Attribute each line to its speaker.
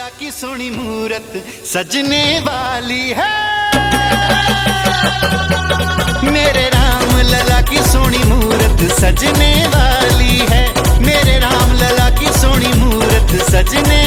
Speaker 1: की सोनी मूरत सजने वाली है। मेरे राम लला की सोनी मूरत सजने वाली है। मेरे राम लला की सोनी मूरत सजने